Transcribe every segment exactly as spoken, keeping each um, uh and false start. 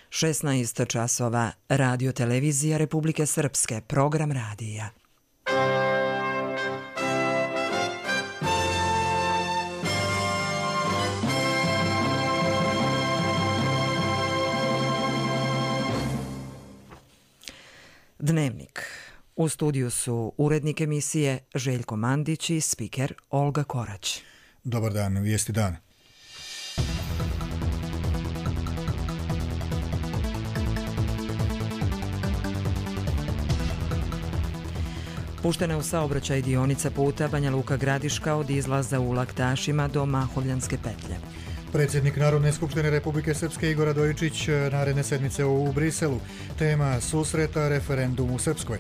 šesnaest časova, Radio televizija Republike Srpske, program radija. Dnevnik. U studiju su urednik emisije Željko Mandić i spiker Olga Korać. Dobar dan, vijesti dan. Puštena u saobraćaj dionica puta Banja Luka Gradiška od izlaza u Laktašima do Mahovljanske petlje. Predsjednik Narodne skupštine Republike Srpske Igor Radojičić naredne sedmice u Briselu. Tema susreta referendum u Srpskoj.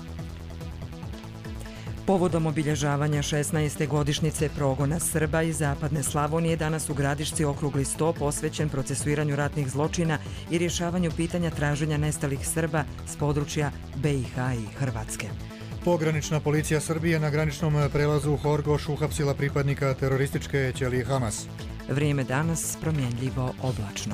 Povodom obilježavanja šesnaeste godišnjice progona Srba iz Zapadne Slavonije danas u Gradišci okrugli sto posvećen procesuiranju ratnih zločina i rješavanju pitanja traženja nestalih Srba s područja B i H i Hrvatske. Pogranična policija Srbije na graničnom prelazu Horgoš uhapsila pripadnika terorističke ćelije Hamas. Vrijeme danas promjenljivo oblačno.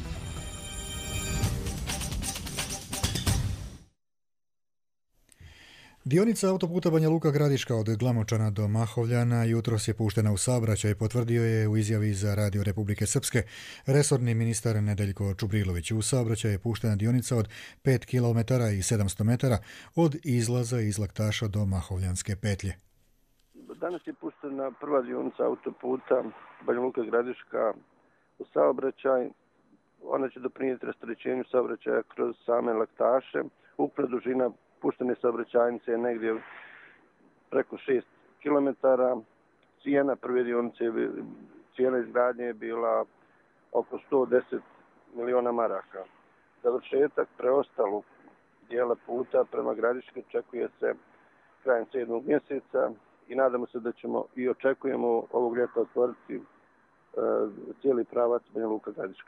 Dionica autoputa Banja Luka Gradiška od Glamočana do Mahovljana jutros je puštena u saobraćaj, potvrdio je u izjavi za Radio Republike Srpske resorni ministar Nedeljko Čubrilović. U saobraćaj je puštena dionica od pet kilometara i sedamsto metara od izlaza iz Laktaša do Mahovljanske petlje. Danas je puštena prva dionica autoputa Banja Luka Gradiška u saobraćaj. Ona će doprinijeti rasterećenju saobraćaja kroz same Laktaše. Ukupna dužina puštene saobraćajnice je negdje preko šest kilometara. Cijena prve dionice, cijena izgradnje je bila oko sto deset miliona maraka. Završetak preostalog dijela puta prema Gradiške očekuje se krajem sedmog mjeseca i nadamo se da ćemo i očekujemo ovog ljeta otvoriti uh, cijeli pravac Banja Luka Gradiška.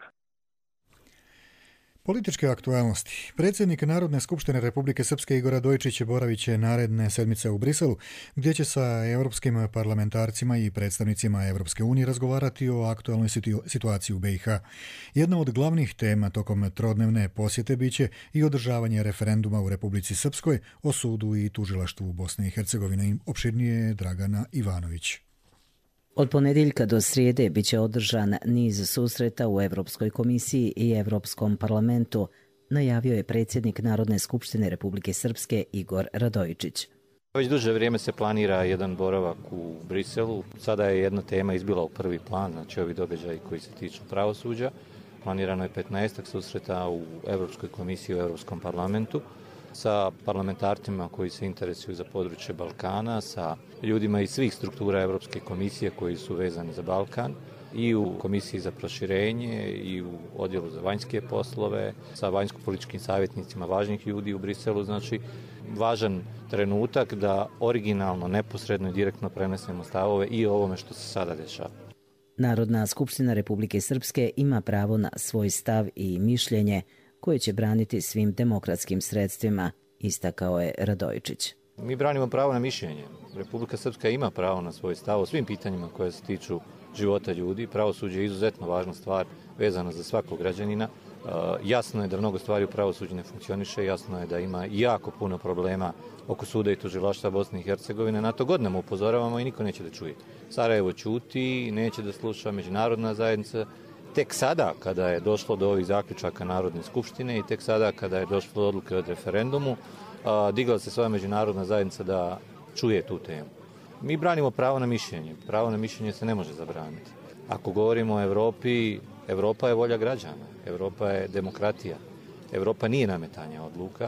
Političke aktualnosti. Predsjednik Narodne skupštine Republike Srpske Igor Radojičić boravit će naredne sedmice u Briselu, gdje će sa europskim parlamentarcima i predstavnicima Europske unije razgovarati o aktualnoj situaciji u B i H. Jedna od glavnih tema tokom trodnevne posjete biće i održavanje referenduma u Republici Srpskoj o sudu i tužilaštvu Bosne i Hercegovine. Opširnije Dragana Ivanović. Od ponedjeljka do srijede biće održan niz susreta u Europskoj komisiji i Europskom parlamentu, najavio je predsjednik Narodne skupštine Republike Srpske Igor Radojičić. Već duže vrijeme se planira jedan boravak u Briselu. Sada je jedna tema izbila u prvi plan, znači ovi događaji koji se tiču pravosuđa. Planirano je petnaestak susreta u Europskoj komisiji i u Europskom parlamentu sa parlamentarcima koji se interesuju za područje Balkana, sa ljudima iz svih struktura Europske komisije koji su vezani za Balkan, i u Komisiji za proširenje i u odjelu za vanjske poslove, sa vanjsko-političkim savjetnicima važnih ljudi u Briselu. Znači, važan trenutak da originalno, neposredno i direktno prenesemo stavove i o ovome što se sada dešava. Narodna skupština Republike Srpske ima pravo na svoj stav i mišljenje koje će braniti svim demokratskim sredstvima, istakao je Radojičić. Mi branimo pravo na mišljenje. Republika Srpska ima pravo na svoj stav o svim pitanjima koje se tiču života ljudi. Pravosuđe je izuzetno važna stvar vezana za svakog građanina. E, jasno je da mnogo stvari u pravosuđu ne funkcioniše, jasno je da ima jako puno problema oko suda i tužilaštva Bosne i Hercegovine. Na to godinama upozoravamo i niko neće da čuje. Sarajevo ćuti, neće da sluša, međunarodna zajednica. Tek sada, kada je došlo do ovih zaključaka Narodne skupštine i tek sada kada je došlo do odluke od referendumu, a, digla se svoja međunarodna zajednica da čuje tu temu. Mi branimo pravo na mišljenje. Pravo na mišljenje se ne može zabraniti. Ako govorimo o Evropi, Evropa je volja građana. Evropa je demokratija. Evropa nije nametanje odluka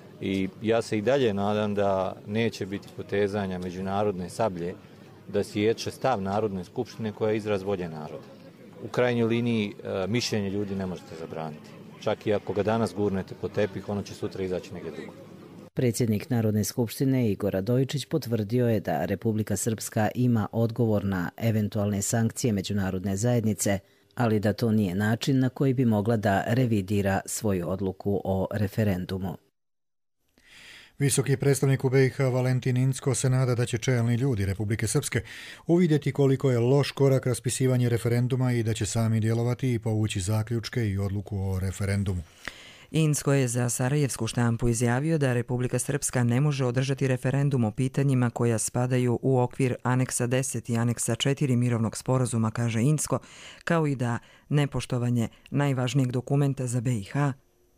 i ja se i dalje nadam da neće biti potezanja međunarodne sablje da sječe stav Narodne skupštine koja je izraz volje naroda. U krajnjoj liniji mišljenje ljudi ne možete zabraniti. Čak i ako ga danas gurnete po tepih, ono će sutra izaći negdje drugo. Predsjednik Narodne skupštine Igor Radojičić potvrdio je da Republika Srpska ima odgovor na eventualne sankcije međunarodne zajednice, ali da to nije način na koji bi mogla da revidira svoju odluku o referendumu. Visoki predstavnik u B i H Valentin Incko se nada da će čelni ljudi Republike Srpske uvidjeti koliko je loš korak raspisivanje referenduma i da će sami djelovati i povući zaključke i odluku o referendumu. Incko je za sarajevsku štampu izjavio da Republika Srpska ne može održati referendum o pitanjima koja spadaju u okvir aneksa deset i aneksa četiri mirovnog sporazuma, kaže Incko, kao i da nepoštovanje najvažnijeg dokumenta za B i H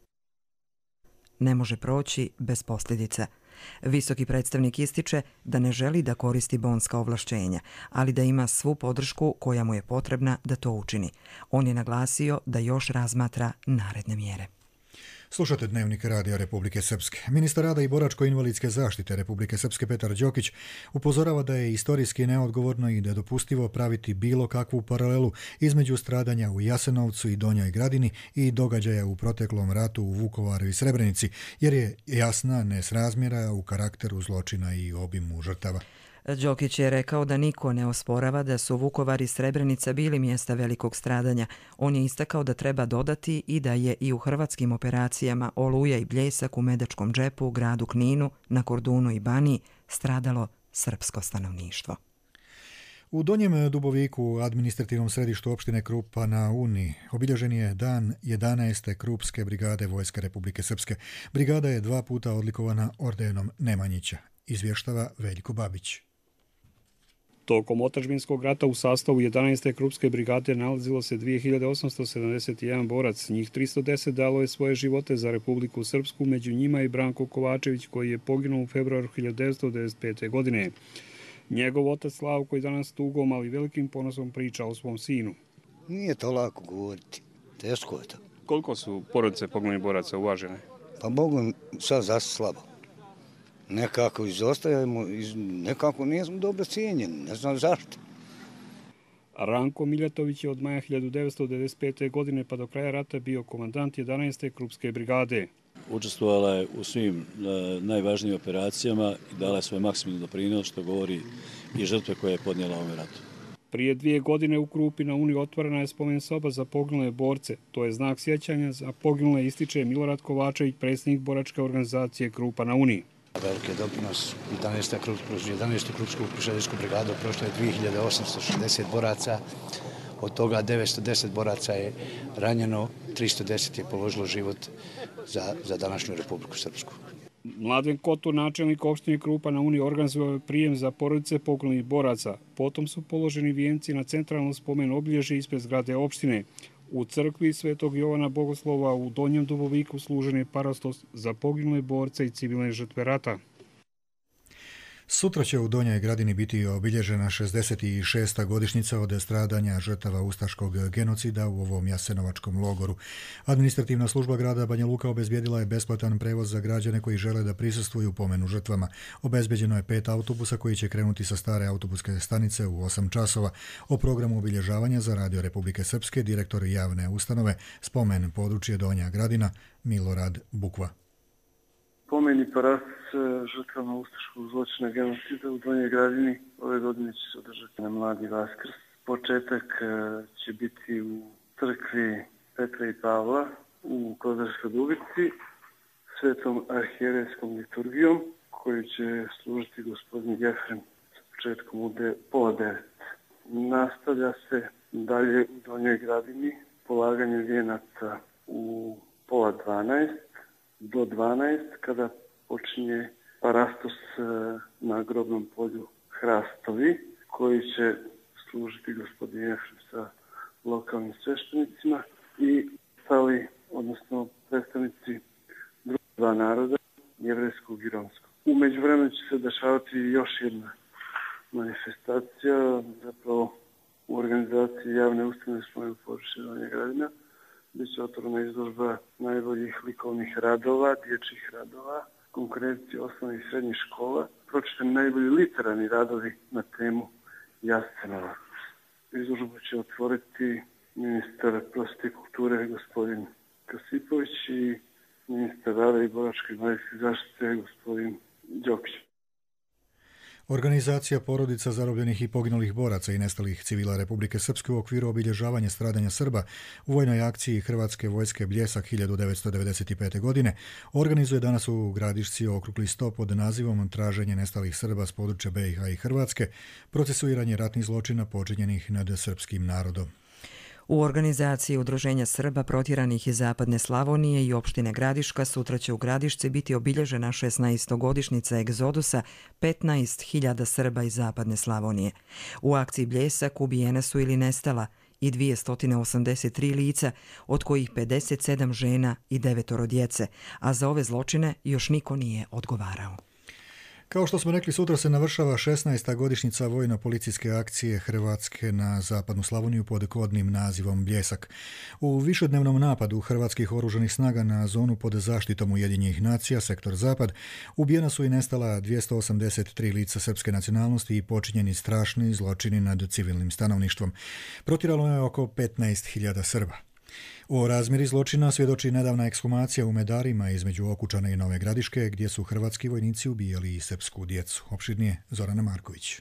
ne može proći bez posljedica. Visoki predstavnik ističe da ne želi da koristi bonska ovlašćenja, ali da ima svu podršku koja mu je potrebna da to učini. On je naglasio da još razmatra naredne mjere. Slušate Dnevnik Radija Republike Srpske. Ministar rada i boračko-invalidske zaštite Republike Srpske Petar Đokić upozorava da je istorijski neodgovorno i nedopustivo praviti bilo kakvu paralelu između stradanja u Jasenovcu i Donjoj Gradini i događaja u proteklom ratu u Vukovaru i Srebrenici, jer je jasna nesrazmjera u karakteru zločina i obimu žrtava. Đokić je rekao da niko ne osporava da su Vukovar i Srebrenica bili mjesta velikog stradanja. On je istakao da treba dodati i da je i u hrvatskim operacijama Oluja i Bljesak u Medačkom džepu, gradu Kninu, na Kordunu i Baniji stradalo srpsko stanovništvo. U Donjem Duboviku, administrativnom središtu opštine Krupa na Uni, obilježen je dan jedanaeste Krupske brigade Vojske Republike Srpske. Brigada je dva puta odlikovana ordenom Nemanjića, izvještava Veljko Babić. Tokom otadžbinskog rata u sastavu jedanaeste Krupske brigade nalazilo se dvije hiljade osamsto sedamdeset jedan borac. Njih tristo deset dalo je svoje živote za Republiku Srpsku, među njima i Branko Kovačević koji je poginuo u februaru hiljade devetsto devedeset pete. godine. Njegov otac Slavko je danas tugom, ali velikim ponosom priča o svom sinu. Nije to lako govoriti, teško je to. Koliko su porodice poginulih boraca uvažene? Pa mogu sad zase slabo. Nekako izostajemo, nekako nismo dobro cijenjeni, ne znam zašto. Ranko Miljatović je od maja hiljade devetsto devedeset pete. godine pa do kraja rata bio komandant jedanaeste Krupske brigade. Učestvovala je u svim e, najvažnijim operacijama i dala je svoj maksimum doprinos, što govori i žrtve koje je podnijela ovom ratu. Prije dvije godine u Krupi na Uni otvorena je spomen soba za poginule borce. To je znak sjećanja za poginule, ističe Milorad Kovačević, predsjednik boračke organizacije Krupa na Uni. Veliki jedanaeste jedanaestu Krupsku pješadijsku brigadu prošlo je dvije hiljade osamsto šezdeset boraca, od toga devetsto deset boraca je ranjeno, tristo deset je položilo život za, za današnju Republiku Srpsku. Mladen Kotur, načelnik opštine Krupa na Uni, organizovao prijem za porodice poginulih boraca. Potom su položeni vijenci na centralnom spomen obilježje ispred zgrade opštine. U crkvi Svetog Jovana Bogoslova u Donjem Duboviku služen je parastos za poginule borce i civilne žrtve rata. Sutra će u Donjoj Gradini biti obilježena šezdeset šesta godišnjica od stradanja žrtava ustaškog genocida u ovom jasenovačkom logoru. Administrativna služba grada Banja Luka obezbijedila je besplatan prevoz za građane koji žele da prisustvuju pomenu žrtvama. Obezbeđeno je pet autobusa koji će krenuti sa stare autobuske stanice u osam časova. O programu obilježavanja za Radio Republike Srpske direktor javne ustanove Spomen područje Donja Gradina Milorad Bukva. Pomeni parastos žrtvama ustaškog zločina genocida u Donjoj Gradini ove godine će se održati na Mladi Vaskrs. Početak će biti u crkvi Petra i Pavla u Kozarskoj Dubici svetom arhijerejskom liturgijom koju će služiti gospodin Jefrem sa početkom u de, pola devet. Nastavlja se dalje u Donjoj Gradini polaganje vijenaca u pola dvanaest do dvanaest kada počinje parastos na grobnom polju Hrastovi koji će služiti gospodin Jefrem sa lokalnim sveštenicima i stali, odnosno predstavnici druga dva naroda, jevrejskog i romskog. U međuvremenu će se dešavati još jedna manifestacija, zapravo u organizaciji javne ustanove Spomen područje Donje Gradina. Biće otvorena izložba najboljih likovnih radova, dječjih radova, konkurencije osnovnih i srednjih škola, pročitani najbolji literarni radovi na temu Jasenovac. Izložbu će otvoriti ministar prosvjete i kulture gospodin Kasipović i ministar rada i boračke invalidske zaštite gospodin Đokić. Organizacija porodica zarobljenih i poginulih boraca i nestalih civila Republike Srpske u okviru obilježavanja stradanja Srba u vojnoj akciji Hrvatske vojske Bljesak hiljadu devetsto devedeset pete. godine organizuje danas u Gradišci okrugli sto pod nazivom Traženje nestalih Srba s područja B i H i Hrvatske, procesuiranje ratnih zločina počinjenih nad srpskim narodom. U organizaciji Udruženja Srba protjeranih iz Zapadne Slavonije i opštine Gradiška sutra će u Gradišci biti obilježena šesnaestogodišnjica egzodusa petnaest hiljada Srba iz Zapadne Slavonije. U akciji Bljesak ubijene su ili nestala i dvjesto osamdeset tri lica, od kojih pedeset sedam žena i devetoro djece, a za ove zločine još niko nije odgovarao. Kao što smo rekli, sutra se navršava šesnaesta godišnjica vojno-policijske akcije Hrvatske na Zapadnu Slavoniju pod kodnim nazivom Bljesak. U višednevnom napadu hrvatskih oružanih snaga na zonu pod zaštitom Ujedinjenih nacija, sektor Zapad, ubijena su i nestala dvjesto osamdeset tri lica srpske nacionalnosti i počinjeni strašni zločini nad civilnim stanovništvom. Protjeralo je oko petnaest hiljada Srba. O razmjeri zločina svjedoči nedavna ekshumacija u Medarima između Okučana i Nove Gradiške, gdje su hrvatski vojnici ubijali i srpsku djecu. Opširnije Zorana Marković.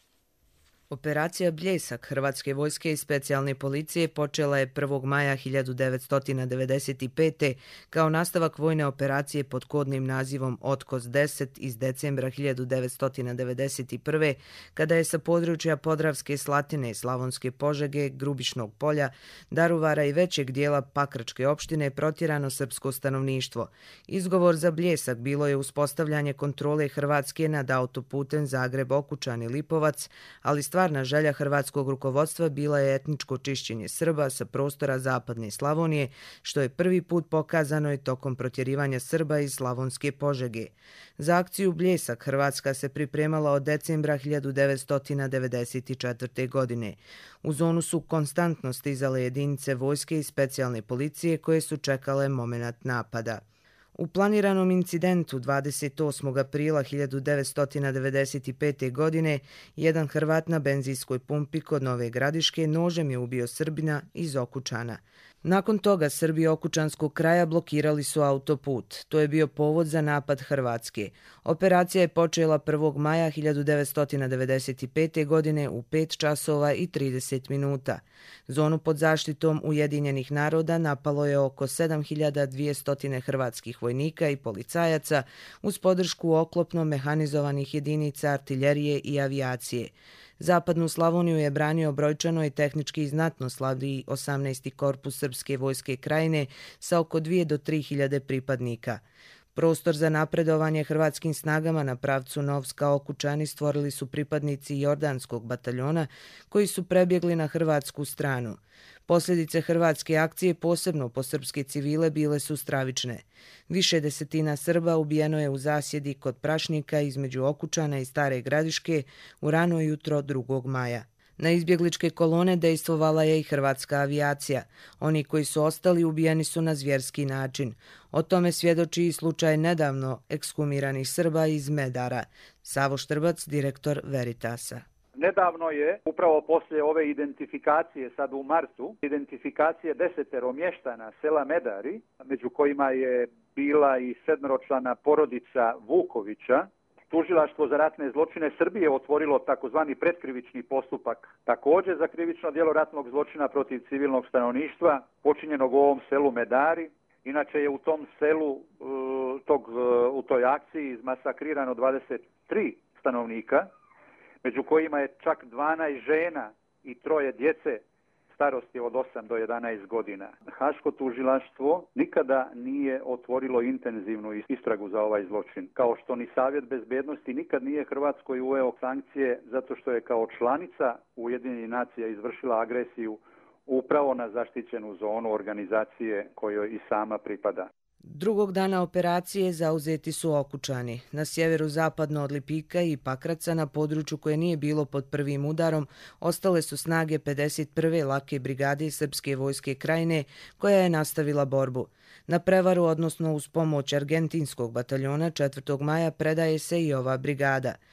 Operacija Bljesak Hrvatske vojske i specijalne policije počela je prvog maja hiljadu devetsto devedeset pete. kao nastavak vojne operacije pod kodnim nazivom Otkos deset iz decembra hiljadu devetsto devedeset prve. kada je sa područja Podravske Slatine, Slavonske Požege, Grubišnog polja, Daruvara i većeg dijela Pakračke opštine protjerano srpsko stanovništvo. Izgovor za Bljesak bilo je uspostavljanje kontrole Hrvatske nad autoputem Zagreb-Okučani-Lipovac, ali stvar Stvarna želja hrvatskog rukovodstva bila je etničko čišćenje Srba sa prostora Zapadne Slavonije, što je prvi put pokazano i tokom protjerivanja Srba iz Slavonske Požege. Za akciju Bljesak Hrvatska se pripremala od decembra hiljadu devetsto devedeset četvrte. godine. U zonu su konstantno stizale jedinice vojske i specijalne policije koje su čekale momenat napada. U planiranom incidentu dvadeset osmog aprila hiljadu devetsto devedeset pete. godine jedan Hrvat na benzinskoj pumpi kod Nove Gradiške nožem je ubio Srbina iz Okučana. Nakon toga Srbi Okučanskog kraja blokirali su autoput. To je bio povod za napad Hrvatske. Operacija je počela prvog maja hiljadu devetsto devedeset pete. godine u pet časova i trideset minuta. Zonu pod zaštitom Ujedinjenih naroda napalo je oko sedam hiljada dvjesto hrvatskih vojnika i policajaca uz podršku oklopno mehanizovanih jedinica artiljerije i avijacije. Zapadnu Slavoniju je branio brojčano i tehnički znatno slabiji osamnaesti korpus Srpske vojske krajine sa oko dvije do tri hiljade pripadnika. Prostor za napredovanje hrvatskim snagama na pravcu Novska-Okučani stvorili su pripadnici Jordanskog bataljona koji su prebjegli na hrvatsku stranu. Posljedice hrvatske akcije, posebno po srpske civile, bile su stravične. Više desetina Srba ubijeno je u zasjedi kod Prašnika između Okučana i Stare Gradiške u rano jutro drugog maja. Na izbjegličke kolone dejstvovala je i hrvatska avijacija. Oni koji su ostali ubijeni su na zvjerski način. O tome svjedoči i slučaj nedavno ekshumiranih Srba iz Medara. Savo Štrbac, direktor Veritasa. Nedavno je, upravo poslije ove identifikacije sad u martu, identifikacije desetero mještana sela Medari, među kojima je bila i sedmeročlana porodica Vukovića, Tužilaštvo za ratne zločine Srbije otvorilo takozvani pretkrivični postupak također za krivično djelo ratnog zločina protiv civilnog stanovništva počinjenog u ovom selu Medari. Inače je u tom selu, tog, u toj akciji izmasakrirano dvadeset tri stanovnika, među kojima je čak dvanaest žena i troje djece starosti od osam do jedanaest godina. Haško tužilaštvo nikada nije otvorilo intenzivnu istragu za ovaj zločin, kao što ni Savjet bezbednosti nikad nije Hrvatskoj uveo sankcije zato što je kao članica Ujedinjenih nacija izvršila agresiju upravo na zaštićenu zonu organizacije kojoj i sama pripada. Drugog dana operacije zauzeti su Okučani. Na sjeveru zapadno od Lipika i Pakraca, na području koje nije bilo pod prvim udarom, ostale su snage pedeset prve lake brigade Srpske vojske krajine, koja je nastavila borbu. Na prevaru, odnosno uz pomoć argentinskog bataljona, četvrtog maja predaje se i ova brigada.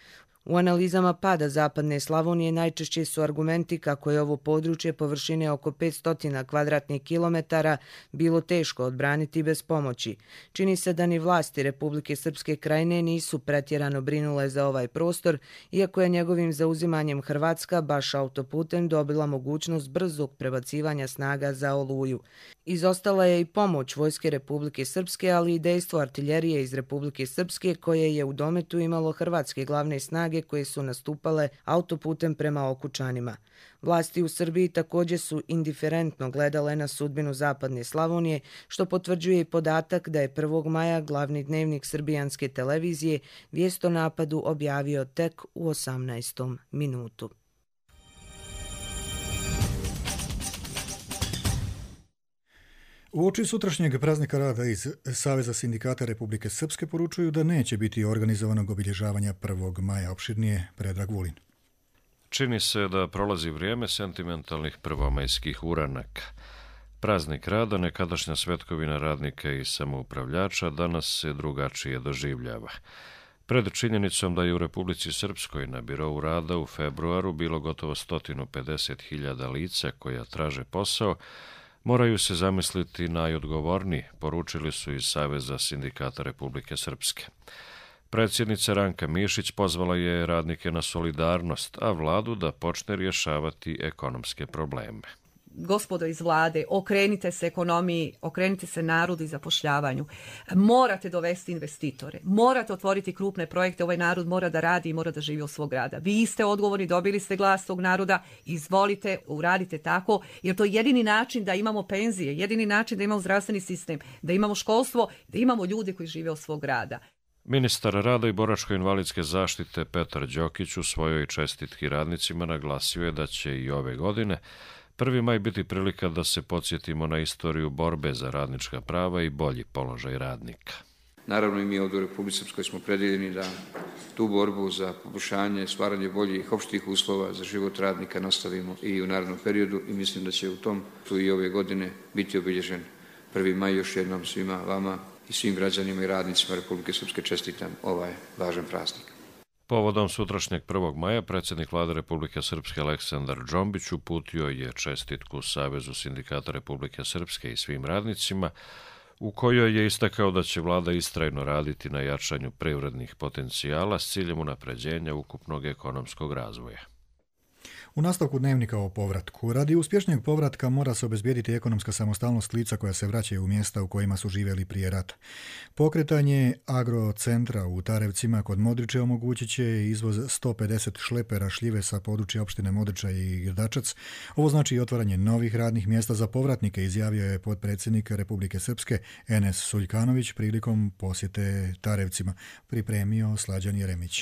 U analizama pada zapadne Slavonije najčešće su argumenti kako je ovo područje površine oko petsto kvadratnih kilometara bilo teško odbraniti bez pomoći. Čini se da ni vlasti Republike Srpske Krajine nisu pretjerano brinule za ovaj prostor, iako je njegovim zauzimanjem Hrvatska baš autoputem dobila mogućnost brzog prebacivanja snaga za Oluju. Izostala je i pomoć Vojske Republike Srpske, ali i dejstvo artiljerije iz Republike Srpske koje je u dometu imalo hrvatske glavne snage koje su nastupale autoputem prema Okučanima. Vlasti u Srbiji također su indiferentno gledale na sudbinu zapadne Slavonije, što potvrđuje i podatak da je prvog maja glavni dnevnik srbijanske televizije vijest o napadu objavio tek u osamnaestom minutu. Uoči sutrašnjeg praznika rada iz Saveza sindikata Republike Srpske poručuju da neće biti organizovanog obilježavanja prvog maja. Opširnije Predrag Vulin. Čini se da prolazi vrijeme sentimentalnih prvomajskih uranaka. Praznik rada, nekadašnja svetkovina radnika i samoupravljača, danas se drugačije doživljava. Pred činjenicom da je u Republici Srpskoj na birovu rada u februaru bilo gotovo sto pedeset hiljada lica koja traže posao, moraju se zamisliti najodgovorniji, poručili su iz Saveza sindikata Republike Srpske. Predsjednica Ranka Mišić pozvala je radnike na solidarnost, a vladu da počne rješavati ekonomske probleme. Gospodo iz vlade, okrenite se ekonomiji, okrenite se narodu i zapošljavanju. Morate dovesti investitore, morate otvoriti krupne projekte, ovaj narod mora da radi i mora da živi od svog rada. Vi ste odgovorni, dobili ste glas tog naroda, izvolite, uradite tako, jer to je jedini način da imamo penzije, jedini način da imamo zdravstveni sistem, da imamo školstvo, da imamo ljude koji žive od svog rada. Ministar rada i boračko-invalidske zaštite Petar Đokić u svojoj čestitki radnicima naglasio je da će i ove godine prvi maj biti prilika da se podsjetimo na istoriju borbe za radnička prava i bolji položaj radnika. Naravno i mi ovdje u Republici Srpskoj smo predjeljeni da tu borbu za poboljšanje, stvaranje boljih opštih uslova za život radnika nastavimo i u narednom periodu i mislim da će u tom tu i ove godine biti obilježen prvi maj. Još jednom svima vama i svim građanima i radnicima Republike Srpske čestitam ovaj važan praznik. Povodom sutrašnjeg prvog maja predsjednik vlade Republike Srpske Aleksandar Džombić uputio je čestitku Savezu sindikata Republike Srpske i svim radnicima, u kojoj je istakao da će vlada istrajno raditi na jačanju privrednih potencijala s ciljem unapređenja ukupnog ekonomskog razvoja. U nastavku dnevnika o povratku. Radi uspješnijeg povratka mora se obezbijediti ekonomska samostalnost lica koja se vraćaju u mjesta u kojima su živjeli prije rata. Pokretanje agrocentra u Tarevcima kod Modriče omogućit će izvoz sto pedeset šlepera šljive sa područja opštine Modriča i Grdačac. Ovo znači i otvaranje novih radnih mjesta za povratnike, izjavio je potpredsjednik Republike Srpske Enes Suljkanović prilikom posjete Tarevcima, pripremio Slađan Jeremić.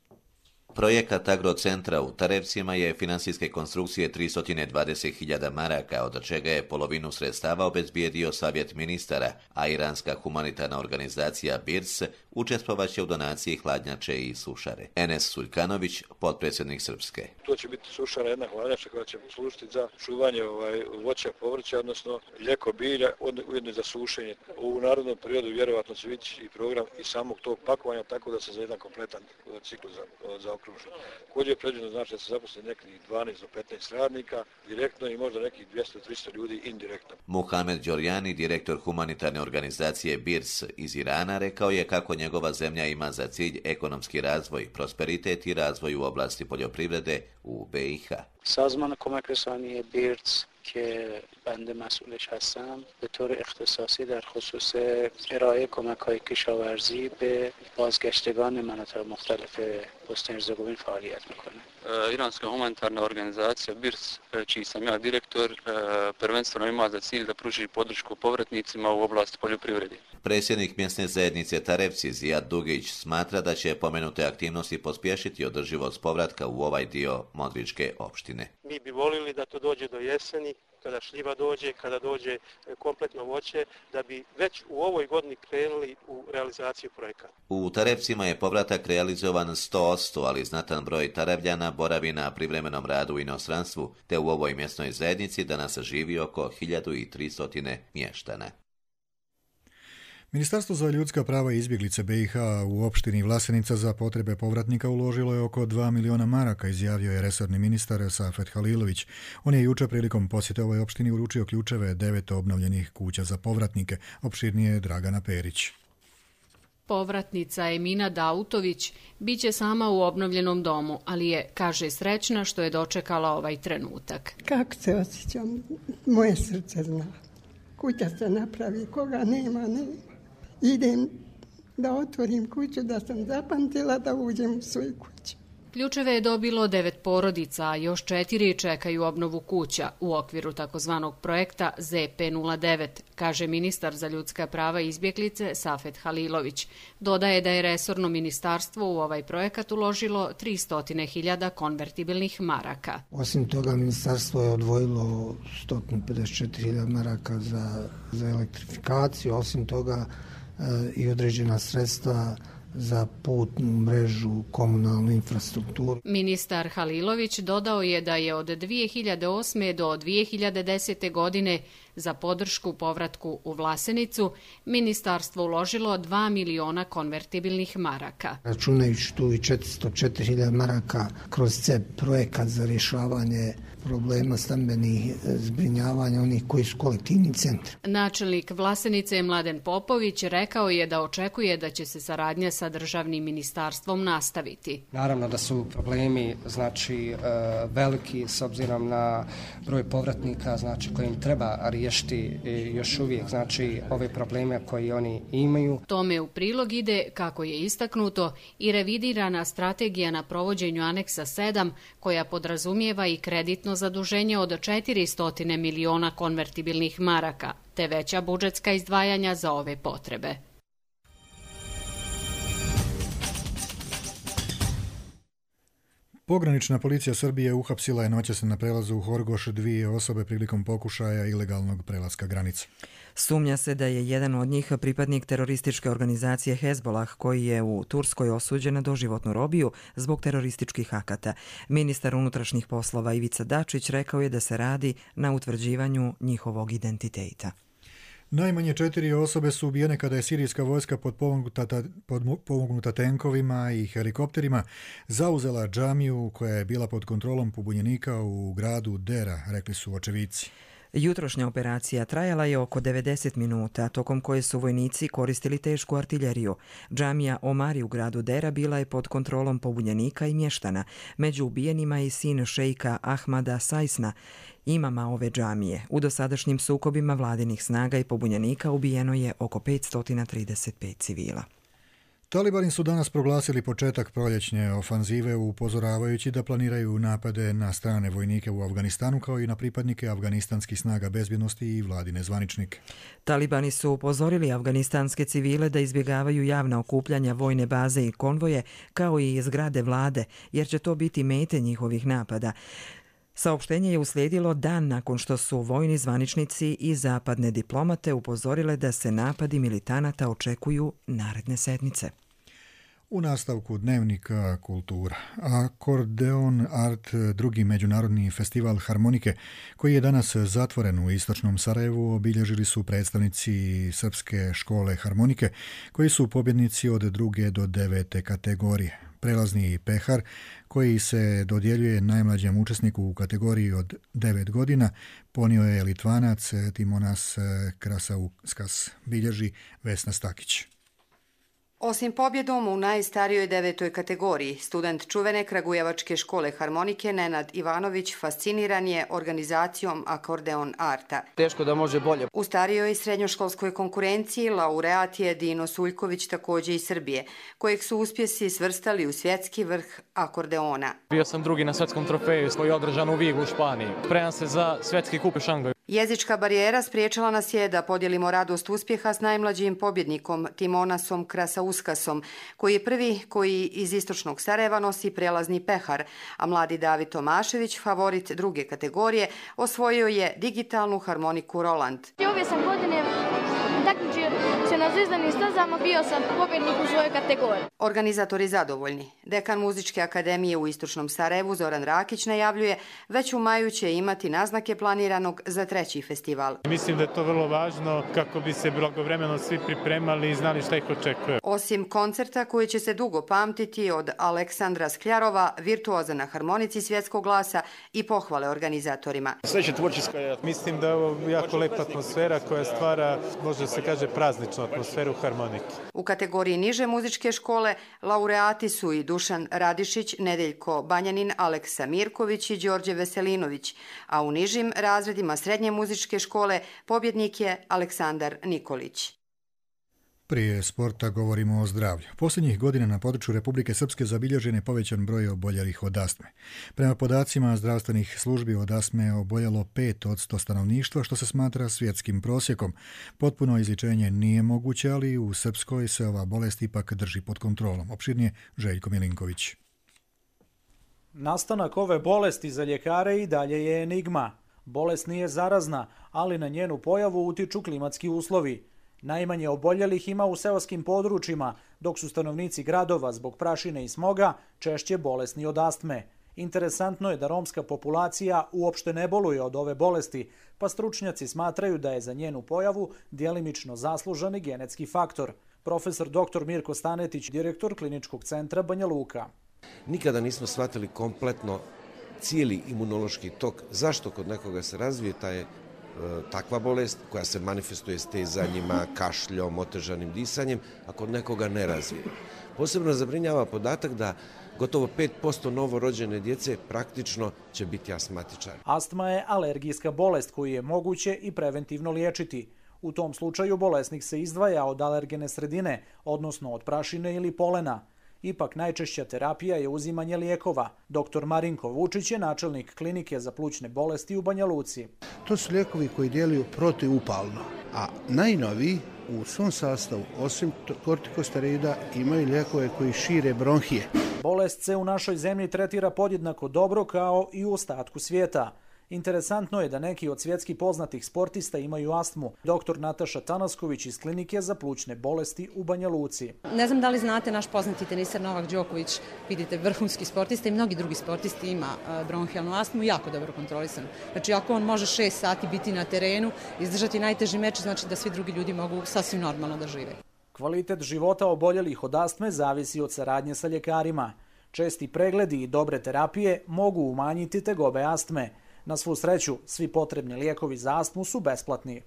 Projekat agrocentra u Tarevcima je finansijske konstrukcije tristo dvadeset hiljada maraka, od čega je polovinu sredstava obezbijedio Savjet ministara, a iranska humanitarna organizacija B I R S učestvovaće u donaciji hladnjače i sušare. Enes Suljkanović, potpredsjednik Srpske. To će biti sušara, jedna hladnjača koja će služiti za čuvanje ovaj, voća, povrća, odnosno ljeko bilja, ujedno za sušenje. U narodnom periodu vjerovatno će biti i program i samog tog pakovanja, tako da se za jedan kompletan ciklus za, za okružen. Koji je predviđeno znači da se zaposli nekih dvanaest do petnaest radnika direktno i možda nekih dvjesto do tristo ljudi indirektno. Muhamed Đorjani, direktor humanitarne organizacije B I R S iz Irana, rekao je kako njegova zemlja ima za cilj ekonomski razvoj, prosperitet i razvoj u oblasti poljoprivrede u B i H. سازمان کمک رسانی بیرتس که بنده مسئولش هستم به طور اختصاصی در خصوص ارائه کمک‌های کشاورزی به بازگشتگان مناطق مختلف بوسنی و هرزگوین فعالیت میکنه. Iranska humanitarna organizacija B I R S, čiji sam ja direktor, prvenstveno ima za cilj da pruži podršku povratnicima u oblasti poljoprivrede. Predsjednik mjesne zajednice Tarevci Zijad Dugić smatra da će pomenute aktivnosti pospješiti održivost povratka u ovaj dio Modričke opštine. Mi bi volili da to dođe do jeseni, kada šljiva dođe, kada dođe kompletno voće, da bi već u ovoj godini krenuli u realizaciju projekata. U Tarevcima je povratak realizovan sto posto, ali znatan broj Tarevljana boravi na privremenom radu u inostranstvu, te u ovoj mjesnoj zajednici danas živi oko hiljadu tristo mještana. Ministarstvo za ljudska prava i izbjeglice B i H u opštini Vlasenica za potrebe povratnika uložilo je oko dva miliona maraka, izjavio je resorni ministar Safet Halilović. On je juče prilikom posjete ovoj opštini uručio ključeve devet obnovljenih kuća za povratnike. Opširnije Dragana Perić. Povratnica Emina Dautović biće sama u obnovljenom domu, ali je, kaže, srećna što je dočekala ovaj trenutak. Kako se osjećam? Moje srce zna. Kuća se napravi, koga nema, nema. Idem da otvorim kuću, da sam zapamtila da uđem u svoju kuću. Ključeve je dobilo devet porodica, a još četiri čekaju obnovu kuća u okviru takozvanog projekta Z P nula devet, kaže ministar za ljudska prava i izbjeglice Safet Halilović. Dodaje da je resorno ministarstvo u ovaj projekat uložilo tristo hiljada konvertibilnih maraka. Osim toga, ministarstvo je odvojilo sto pedeset četiri hiljade maraka za, za elektrifikaciju, osim toga e, i određena sredstva za putnu mrežu, komunalnu infrastrukturu. Ministar Halilović dodao je da je od dvije hiljade osme. do dvije hiljade desete. godine za podršku povratku u Vlasenicu ministarstvo uložilo dva miliona konvertibilnih maraka. Računajući tu i četiristo četiri hiljade maraka kroz C E P projekat za rješavanje problema stambenih zbrinjavanja onih koji su kolektivni centri. Načelnik Vlasenice Mladen Popović rekao je da očekuje da će se saradnja sa državnim ministarstvom nastaviti. Naravno da su problemi znači veliki s obzirom na broj povratnika, znači kojim treba riješiti još uvijek znači ove probleme koje oni imaju. Tome u prilog ide, kako je istaknuto, i revidirana strategija na provođenju aneksa sedam koja podrazumijeva i kreditno zaduženje od četiristo miliona konvertibilnih maraka, te veća budžetska izdvajanja za ove potrebe. Pogranična policija Srbije uhapsila je noćas na prelazu u Horgoš dvije osobe prilikom pokušaja ilegalnog prelaska granice. Sumnja se da je jedan od njih pripadnik terorističke organizacije Hezbolah, koji je u Turskoj osuđen na doživotnu robiju zbog terorističkih akata. Ministar unutrašnjih poslova Ivica Dačić rekao je da se radi na utvrđivanju njihovog identiteta. Najmanje četiri osobe su ubijene kada je sirijska vojska potpomognuta tenkovima i helikopterima zauzela džamiju koja je bila pod kontrolom pobunjenika u gradu Dera, rekli su očevici. Jutrošnja operacija trajala je oko devedeset minuta, tokom koje su vojnici koristili tešku artiljeriju. Džamija Omari u gradu Dera bila je pod kontrolom pobunjenika i mještana. Među ubijenima je sin šejka Ahmada Sajsna, imama ove džamije. U dosadašnjim sukobima vladinih snaga i pobunjenika ubijeno je oko petsto trideset pet civila. Talibani su danas proglasili početak proljećne ofanzive, upozoravajući da planiraju napade na strane vojnike u Afganistanu kao i na pripadnike afganistanskih snaga bezbjednosti i vladine zvaničnike. Talibani su upozorili afganistanske civile da izbjegavaju javna okupljanja, vojne baze i konvoje kao i zgrade vlade, jer će to biti mete njihovih napada. Saopštenje je uslijedilo dan nakon što su vojni zvaničnici i zapadne diplomate upozorile da se napadi militanata očekuju naredne sedmice. U nastavku dnevnika kultura. Akordeon Art, drugi međunarodni festival harmonike, koji je danas zatvoren u istočnom Sarajevu, obilježili su predstavnici Srpske škole harmonike, koji su pobjednici od druge do devete kategorije. Prelazni pehar, koji se dodjeljuje najmlađem učesniku u kategoriji od devet godina, ponio je Litvanac Timonas Krasauskas, bilježi Vesna Stakić. Osim pobjedom u najstarijoj devetoj kategoriji, student čuvene Kragujevačke škole harmonike Nenad Ivanović fasciniran je organizacijom Akordeon Arta. Teško da može bolje. U starijoj i srednjoškolskoj konkurenciji laureat je Dino Suljković, također iz Srbije, kojeg su uspjesi svrstali u svjetski vrh akordeona. Bio sam drugi na svjetskom trofeju koji je održan u Vigu u Španiji. Spremam se za svjetski kup u Šangaju. Jezička barijera spriječila nas je da podijelimo radost uspjeha s najmlađim pobjednikom Timonasom Krasauskasom, koji je prvi koji iz istočnog Sarajeva nosi prelazni pehar, a mladi David Tomašević, favorit druge kategorije, osvojio je digitalnu harmoniku Roland. Ove sam godine Takmičio se na zvezdanim stazama, bio sam pobjednik u svojoj kategoriji. Organizatori zadovoljni. Dekan Muzičke akademije u Istočnom Sarajevu Zoran Rakić najavljuje već u maju će imati naznake planiranog za treći festival. Mislim da je to vrlo važno kako bi se blagovremeno svi pripremali i znali šta ih očekuje. Osim koncerta koji će se dugo pamtiti od Aleksandra Skljarova, virtuoza na harmonici svjetskog glasa i pohvale organizatorima. Sveće tvorčinsko je. Mislim da je ovo jako lepa atmosfera koja stvara, može se kaže, prazničnu atmosferu harmonike. U kategoriji niže muzičke škole laureati su i Dušan Radišić, Nedeljko Banjanin, Aleksa Mirković i Đorđe Veselinović, a u nižim razredima srednje muzičke škole pobjednik je Aleksandar Nikolić. Prije sporta govorimo o zdravlju. Posljednjih godina na području Republike Srpske zabilježen je povećan broj oboljelih od astme. Prema podacima zdravstvenih službi od astme je oboljelo pet od sto stanovništva, što se smatra svjetskim prosjekom. Potpuno izlječenje nije moguće, ali u Srpskoj se ova bolest ipak drži pod kontrolom. Opširnije Željko Milinković. Nastanak ove bolesti za ljekare i dalje je enigma. Bolest nije zarazna, ali na njenu pojavu utiču klimatski uslovi. Najmanje oboljelih ima u seoskim područjima, dok su stanovnici gradova zbog prašine i smoga češće bolesni od astme. Interesantno je da romska populacija uopšte ne boluje od ove bolesti, pa stručnjaci smatraju da je za njenu pojavu djelimično zaslužan i genetski faktor. Profesor doktor Mirko Stanetić, direktor Kliničkog centra Banja Luka. Nikada nismo shvatili kompletno cijeli imunološki tok, zašto kod nekoga se razvije taj takva bolest koja se manifestuje stezanjima, kašljom, otežanim disanjem, a kod nekoga ne razvije. Posebno zabrinjava podatak da gotovo pet posto novorođene djece praktično će biti astmatičari. Astma je alergijska bolest koju je moguće i preventivno liječiti. U tom slučaju bolesnik se izdvaja od alergene sredine, odnosno od prašine ili polena. Ipak najčešća terapija je uzimanje lijekova. doktor Marinko Vučić je načelnik klinike za plućne bolesti u Banja Luci. To su lijekovi koji djeluju protivupalno, a najnoviji u svom sastavu, osim kortikosteroida, imaju lijekove koji šire bronhije. Bolest se u našoj zemlji tretira podjednako dobro kao i u ostatku svijeta. Interesantno je da neki od svjetski poznatih sportista imaju astmu. doktor Nataša Tanasković iz klinike za plućne bolesti u Banja Luci. Ne znam da li znate, naš poznati teniser Novak Đoković, vidite, vrhunski sportista i mnogi drugi sportisti ima bronhijalnu astmu, jako dobro kontrolisanu. Znači, ako on može šest sati biti na terenu, izdržati najteži meč, znači da svi drugi ljudi mogu sasvim normalno da žive. Kvalitet života oboljelih od astme zavisi od saradnje sa ljekarima. Česti pregledi i dobre terapije mogu umanjiti tegobe astme. Na svu sreću, svi potrebni lijekovi za astmu su besplatni.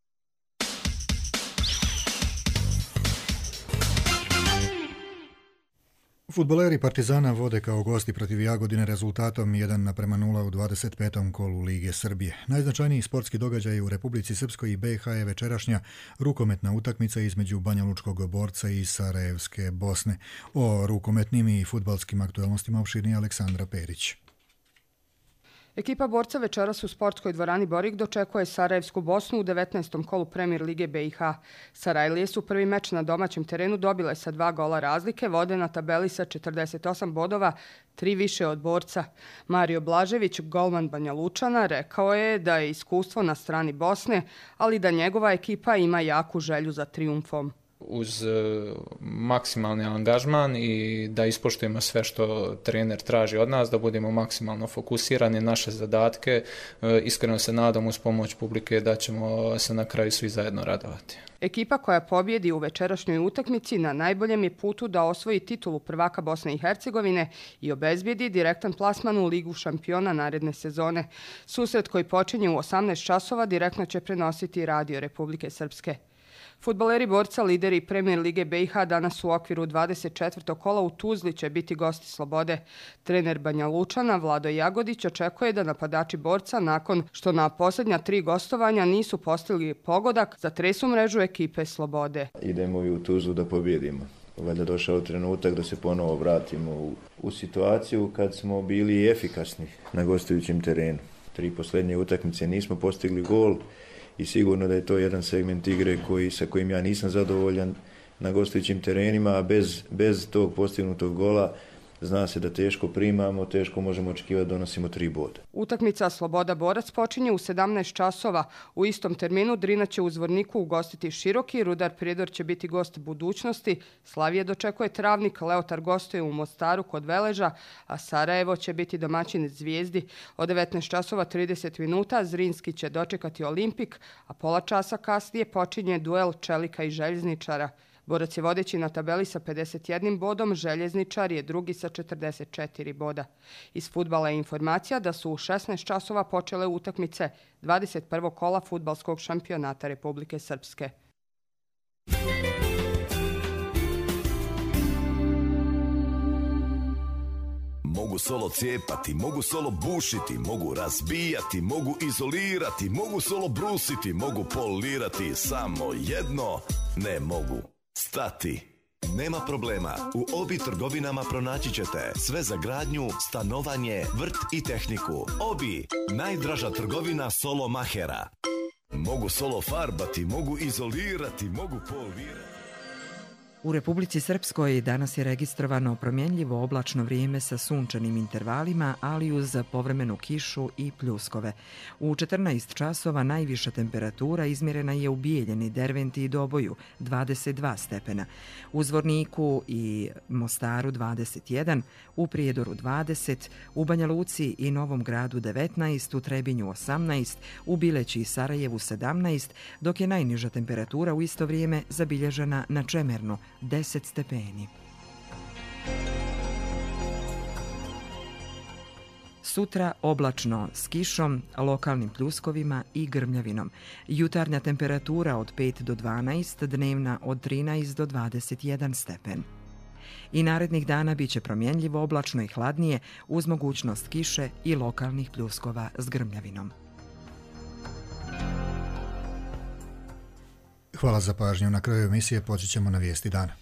Fudbaleri Partizana vode kao gosti protiv Jagodine rezultatom jedan naprema nula u dvadeset petom kolu Lige Srbije. Najznačajniji sportski događaj u Republici Srpskoj i B iH je večerašnja rukometna utakmica između Banjalučkog Borca i Sarajevske Bosne. O rukometnim i fudbalskim aktualnostima opširnije Aleksandra Perić. Ekipa Borca večeras u sportskoj dvorani Borik dočekuje Sarajevsku Bosnu u devetnaestom kolu Premier Lige B iH. Sarajlije su prvi meč na domaćem terenu dobile sa dva gola razlike, vode na tabeli sa četrdeset osam bodova, tri više od Borca. Mario Blažević, golman Banja Lučana, rekao je da je iskustvo na strani Bosne, ali da njegova ekipa ima jaku želju za trijumfom. Uz maksimalni angažman i da ispoštujemo sve što trener traži od nas, da budemo maksimalno fokusirani naše zadatke. Iskreno se nadam uz pomoć publike da ćemo se na kraju svi zajedno radovati. Ekipa koja pobjedi u večerašnjoj utakmici na najboljem je putu da osvoji titulu prvaka Bosne i Hercegovine i obezbijedi direktan plasman u Ligu šampiona naredne sezone. Susret koji počinje u osamnaest časova direktno će prenositi Radio Republike Srpske. Fudbaleri Borca, lideri Premier Lige B iH, danas u okviru dvadeset četvrtog kola u Tuzli će biti gosti Slobode. Trener Banja Lučana, Vlado Jagodić, očekuje da napadači Borca, nakon što na posljednja tri gostovanja nisu postigli pogodak, zatresu mrežu ekipe Slobode. Idemo i u Tuzlu da pobjedimo. Valjda došao trenutak da se ponovo vratimo u, u situaciju kad smo bili efikasni na gostujućem terenu. Tri posljednje utakmice nismo postigli gol. I sigurno da je to jedan segment igre koji, sa kojim ja nisam zadovoljan na gostujućim terenima, a bez, bez tog postignutog gola zna se da teško primamo, teško možemo očekivati da donosimo tri boda. Utakmica Sloboda Borac počinje u sedamnaest časova. U istom terminu Drina će u Zvorniku ugostiti Široki, Rudar Prijedor će biti gost budućnosti, Slavije dočekuje Travnik, Leotar gostuje u Mostaru kod Veleža, a Sarajevo će biti domaćin Zvijezdi. Od devetnaest časova trideset minuta Zrinski će dočekati Olimpik, a pola časa kasnije počinje duel Čelika i Željezničara. Borac je vodeći na tabeli sa pedeset jednim bodom, Željezničar je drugi sa četrdeset četiri boda. Iz fudbala je informacija da su u šesnaest časova počele utakmice dvadeset prvog kola fudbalskog šampionata Republike Srpske. Mogu solo cijepati, mogu solo bušiti, mogu razbijati, mogu izolirati, mogu solo brusiti, mogu polirati, samo jedno ne mogu. Stati. Nema problema. U Obi trgovinama pronaći ćete sve za gradnju, stanovanje, vrt i tehniku. Obi, najdraža trgovina solo mahera. Mogu solo farbati, mogu izolirati, mogu polirati. U Republici Srpskoj danas je registrovano promjenljivo oblačno vrijeme sa sunčanim intervalima, ali uz povremenu kišu i pljuskove. U četrnaest časova najviša temperatura izmjerena je u Bijeljini, Derventi i Doboju dvadeset dva stepena, u Zvorniku i Mostaru dvadeset jedan, u Prijedoru dvadeset, u Banja Luci i Novom Gradu devetnaest, u Trebinju osamnaest, u Bileći i Sarajevu sedamnaest, dok je najniža temperatura u isto vrijeme zabilježena na Čemernu deset stepeni. Sutra oblačno s kišom, lokalnim pljuskovima i grmljavinom. Jutarnja temperatura od pet do dvanaest, dnevna od trinaest do dvadeset jedan stepen. I narednih dana bit će promjenljivo oblačno i hladnije uz mogućnost kiše i lokalnih pljuskova s grmljavinom. Hvala za pažnju. Na kraju emisije počet ćemo na vijesti dana.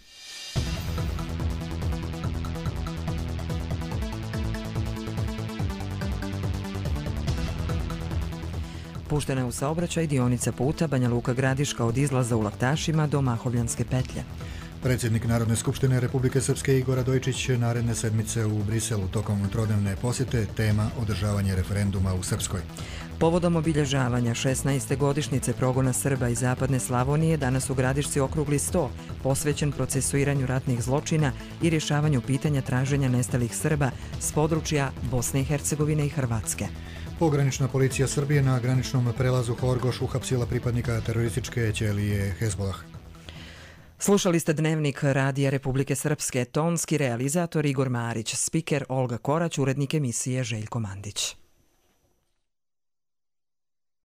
Puštena je u saobraćaj dionica puta Banja Luka Gradiška od izlaza u Laktašima do Mahovljanske petlje. Predsjednik Narodne skupštine Republike Srpske Igor Radojičić naredne sedmice u Briselu tokom trodnevne posjete tema održavanje referenduma u Srpskoj. Povodom obilježavanja šesnaeste godišnjice progona Srba iz Zapadne Slavonije danas u Gradišci okrugli sto posvećen procesuiranju ratnih zločina i rješavanju pitanja traženja nestalih Srba s područja Bosne i Hercegovine i Hrvatske. Pogranična policija Srbije na graničnom prelazu Horgoš uhapsila pripadnika terorističke ćelije Hezbolah. Slušali ste Dnevnik Radija Republike Srpske, tonski realizator Igor Marić, spiker Olga Korać, urednik emisije Željko Mandić.